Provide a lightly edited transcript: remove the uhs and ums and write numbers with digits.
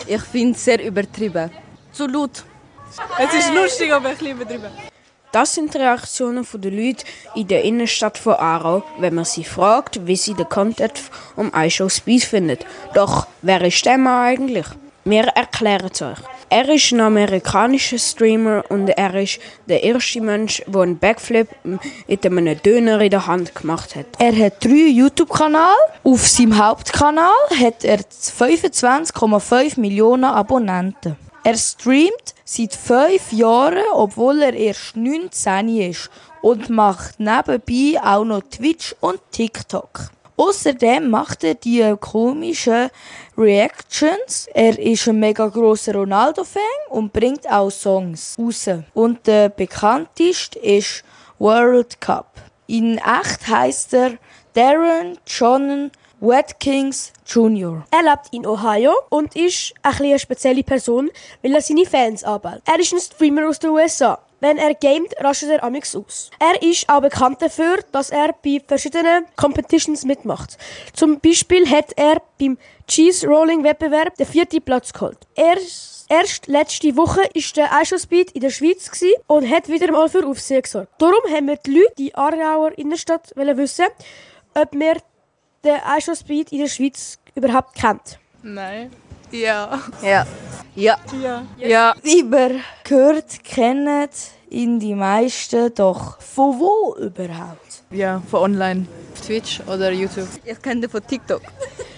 Ich finde es sehr übertrieben. Zu laut. Es ist lustig, aber ein bisschen übertrieben. Das sind die Reaktionen der Leute in der Innenstadt von Aarau, wenn man sie fragt, wie sie den Content um iShowSpeed finden. Doch, wer ist der Mann eigentlich? Wir erklären es euch. Er ist ein amerikanischer Streamer und er ist der erste Mensch, der einen Backflip mit einem Döner in der Hand gemacht hat. Er hat 3 YouTube-Kanäle. Auf seinem Hauptkanal hat er 25,5 Millionen Abonnenten. Er streamt seit 5 Jahren, obwohl er erst 19 ist und macht nebenbei auch noch Twitch und TikTok. Außerdem macht er die komischen Reactions. Er ist ein mega grosser Ronaldo-Fan und bringt auch Songs raus. Und der bekannteste ist World Cup. In echt heisst er Darren John Watkins Jr. Er lebt in Ohio und ist eine spezielle Person, weil er seine Fans anbellt. Er ist ein Streamer aus den USA. Wenn er gamet, rastet er amix aus. Er ist auch bekannt dafür, dass er bei verschiedenen Competitions mitmacht. Zum Beispiel hat er beim Cheese Rolling Wettbewerb den 4. Platz geholt. Erst letzte Woche war der iShowSpeed in der Schweiz und hat wieder mal für Aufsehen gesorgt. Darum haben wir die Leute, die Aargauer Innenstadt, wissen, ob wir den iShowSpeed in der Schweiz überhaupt kennt. Nein. Ja. Ja. Ja. Ja. Ja. Über gehört, kennen ihn die meisten, doch von wo überhaupt? Ja, von online. Twitch oder YouTube. Ich kenne den von TikTok.